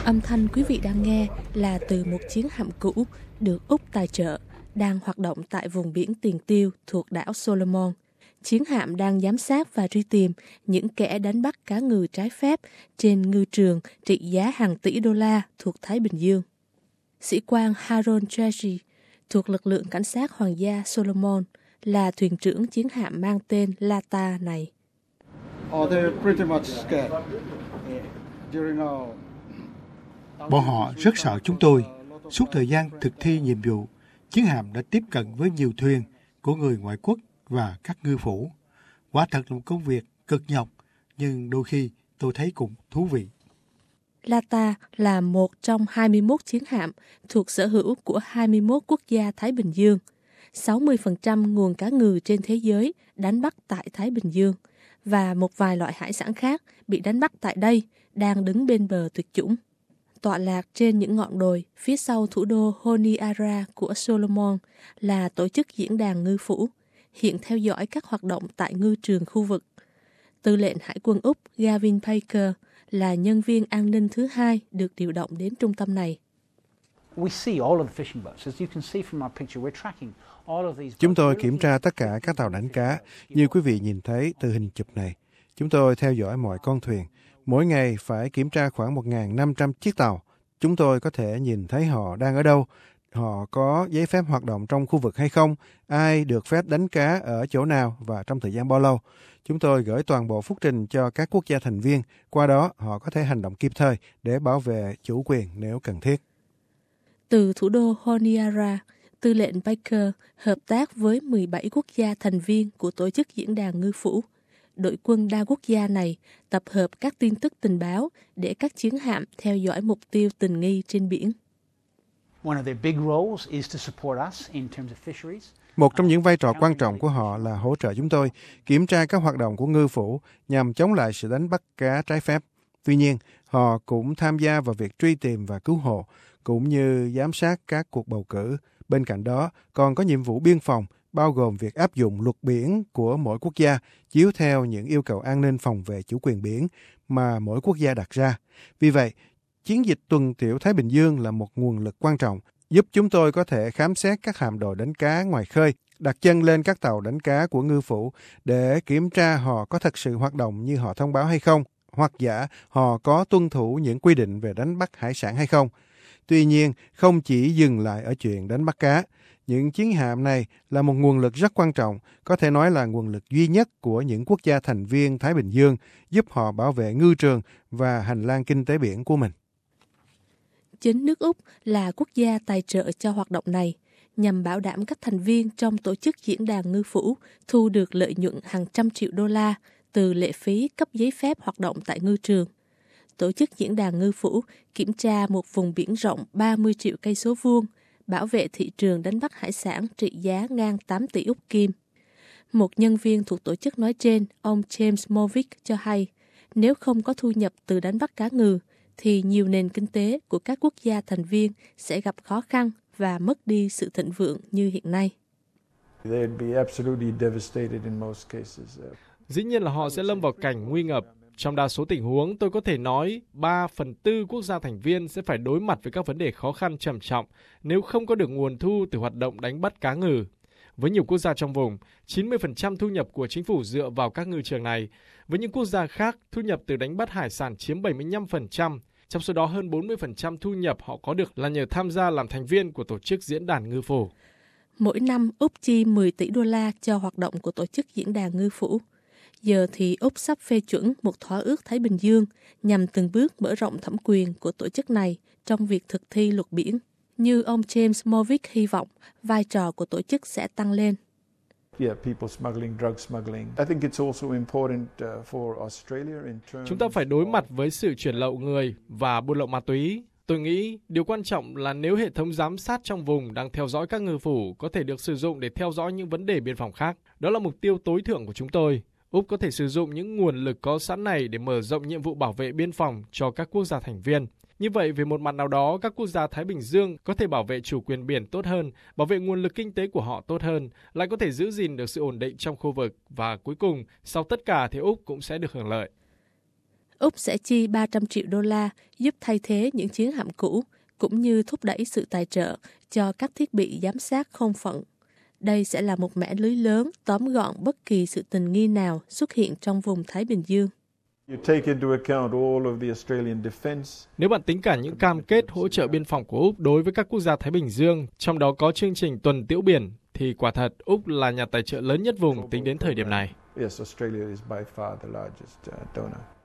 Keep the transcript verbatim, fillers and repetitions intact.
Âm thanh quý vị đang nghe là từ một chiến hạm cũ được Úc tài trợ, đang hoạt động tại vùng biển Tiền Tiêu thuộc đảo Solomon. Chiến hạm đang giám sát và truy tìm những kẻ đánh bắt cá ngừ trái phép trên ngư trường trị giá hàng tỷ đô la thuộc Thái Bình Dương. Sĩ quan Harold Tracy thuộc lực lượng cảnh sát hoàng gia Solomon là thuyền trưởng chiến hạm mang tên Lata này. Bọn họ rất sợ chúng tôi. Suốt thời gian thực thi nhiệm vụ, chiến hạm đã tiếp cận với nhiều thuyền của người ngoại quốc và các ngư phủ. Quả thật là một công việc cực nhọc, nhưng đôi khi tôi thấy cũng thú vị. Lata là một trong hai mươi mốt chiến hạm thuộc sở hữu của hai mươi mốt quốc gia Thái Bình Dương. sáu mươi phần trăm nguồn cá ngừ trên thế giới đánh bắt tại Thái Bình Dương và một vài loại hải sản khác bị đánh bắt tại đây đang đứng bên bờ tuyệt chủng. Tọa lạc trên những ngọn đồi phía sau thủ đô Honiara của Solomon là tổ chức diễn đàn ngư phủ, hiện theo dõi các hoạt động tại ngư trường khu vực. Tư lệnh Hải quân Úc Gavin Baker là nhân viên an ninh thứ hai được điều động đến trung tâm này. Chúng tôi kiểm tra tất cả các tàu đánh cá, như quý vị nhìn thấy từ hình chụp này. Chúng tôi theo dõi mọi con thuyền. Mỗi ngày phải kiểm tra khoảng một nghìn năm trăm chiếc tàu. Chúng tôi có thể nhìn thấy họ đang ở đâu, họ có giấy phép hoạt động trong khu vực hay không, ai được phép đánh cá ở chỗ nào và trong thời gian bao lâu. Chúng tôi gửi toàn bộ phúc trình cho các quốc gia thành viên, qua đó họ có thể hành động kịp thời để bảo vệ chủ quyền nếu cần thiết. Từ thủ đô Honiara, tư lệnh Baker hợp tác với mười bảy quốc gia thành viên của tổ chức diễn đàn ngư phủ. Đội quân đa quốc gia này tập hợp các tin tức tình báo để các chiến hạm theo dõi mục tiêu tình nghi trên biển. Một trong những vai trò quan trọng của họ là hỗ trợ chúng tôi kiểm tra các hoạt động của ngư phủ nhằm chống lại sự đánh bắt cá trái phép. Tuy nhiên, họ cũng tham gia vào việc truy tìm và cứu hộ, cũng như giám sát các cuộc bầu cử. Bên cạnh đó, còn có nhiệm vụ biên phòng, bao gồm việc áp dụng luật biển của mỗi quốc gia, chiếu theo những yêu cầu an ninh phòng vệ chủ quyền biển mà mỗi quốc gia đặt ra. Vì vậy, chiến dịch tuần tiểu Thái Bình Dương là một nguồn lực quan trọng, giúp chúng tôi có thể khám xét các hạm đội đánh cá ngoài khơi, đặt chân lên các tàu đánh cá của ngư phủ để kiểm tra họ có thật sự hoạt động như họ thông báo hay không, hoặc giả họ có tuân thủ những quy định về đánh bắt hải sản hay không. Tuy nhiên, không chỉ dừng lại ở chuyện đánh bắt cá. Những chiến hạm này là một nguồn lực rất quan trọng, có thể nói là nguồn lực duy nhất của những quốc gia thành viên Thái Bình Dương, giúp họ bảo vệ ngư trường và hành lang kinh tế biển của mình. Chính nước Úc là quốc gia tài trợ cho hoạt động này, nhằm bảo đảm các thành viên trong tổ chức diễn đàn ngư phủ thu được lợi nhuận hàng trăm triệu đô la từ lệ phí cấp giấy phép hoạt động tại ngư trường. Tổ chức diễn đàn ngư phủ kiểm tra một vùng biển rộng ba mươi triệu cây số vuông, bảo vệ thị trường đánh bắt hải sản trị giá ngang tám tỷ Úc kim. Một nhân viên thuộc tổ chức nói trên, ông James Movick cho hay, nếu không có thu nhập từ đánh bắt cá ngừ, thì nhiều nền kinh tế của các quốc gia thành viên sẽ gặp khó khăn và mất đi sự thịnh vượng như hiện nay. Dĩ nhiên là họ sẽ lâm vào cảnh nguy ngập. Trong đa số tình huống, tôi có thể nói ba phần tư quốc gia thành viên sẽ phải đối mặt với các vấn đề khó khăn trầm trọng nếu không có được nguồn thu từ hoạt động đánh bắt cá ngừ. Với nhiều quốc gia trong vùng, chín mươi phần trăm thu nhập của chính phủ dựa vào các ngư trường này. Với những quốc gia khác, thu nhập từ đánh bắt hải sản chiếm bảy mươi lăm phần trăm. Trong số đó, hơn bốn mươi phần trăm thu nhập họ có được là nhờ tham gia làm thành viên của tổ chức diễn đàn ngư phủ. Mỗi năm, Úc chi mười tỷ đô la cho hoạt động của tổ chức diễn đàn ngư phủ. Giờ thì Úc sắp phê chuẩn một thỏa ước Thái Bình Dương nhằm từng bước mở rộng thẩm quyền của tổ chức này trong việc thực thi luật biển. Như ông James Movick hy vọng, vai trò của tổ chức sẽ tăng lên. Chúng ta phải đối mặt với sự chuyển lậu người và buôn lậu ma túy. Tôi nghĩ điều quan trọng là nếu hệ thống giám sát trong vùng đang theo dõi các ngư phủ có thể được sử dụng để theo dõi những vấn đề biên phòng khác. Đó là mục tiêu tối thượng của chúng tôi. Úc có thể sử dụng những nguồn lực có sẵn này để mở rộng nhiệm vụ bảo vệ biên phòng cho các quốc gia thành viên. Như vậy, về một mặt nào đó, các quốc gia Thái Bình Dương có thể bảo vệ chủ quyền biển tốt hơn, bảo vệ nguồn lực kinh tế của họ tốt hơn, lại có thể giữ gìn được sự ổn định trong khu vực và cuối cùng, sau tất cả thì Úc cũng sẽ được hưởng lợi. Úc sẽ chi ba trăm triệu đô la giúp thay thế những chiến hạm cũ, cũng như thúc đẩy sự tài trợ cho các thiết bị giám sát không phận. Đây sẽ là một mẻ lưới lớn tóm gọn bất kỳ sự tình nghi nào xuất hiện trong vùng Thái Bình Dương. Nếu bạn tính cả những cam kết hỗ trợ biên phòng của Úc đối với các quốc gia Thái Bình Dương, trong đó có chương trình tuần tiễu biển, thì quả thật Úc là nhà tài trợ lớn nhất vùng tính đến thời điểm này. Yes, Australia is by far the largest uh, donor.